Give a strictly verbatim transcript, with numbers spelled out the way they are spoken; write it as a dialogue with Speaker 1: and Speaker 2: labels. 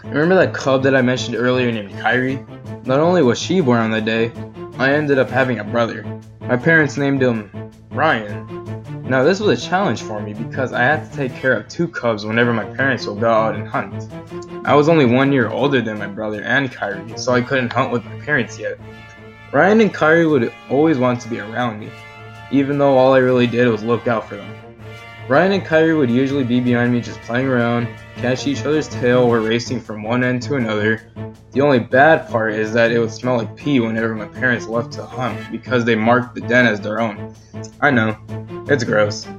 Speaker 1: Remember that cub that I mentioned earlier named Kyrie? Not only was she born on that day, I ended up having a brother. My parents named him Ryan. Now this was a challenge for me because I had to take care of two cubs whenever my parents would go out and hunt. I was only one year older than my brother and Kyrie, so I couldn't hunt with my parents yet. Ryan and Kyrie would always want to be around me, even though all I really did was look out for them. Ryan and Kyrie would usually be behind me just playing around, catching each other's tail, or racing from one end to another. The only bad part is that it would smell like pee whenever my parents left to hunt because they marked the den as their own. I know, it's gross.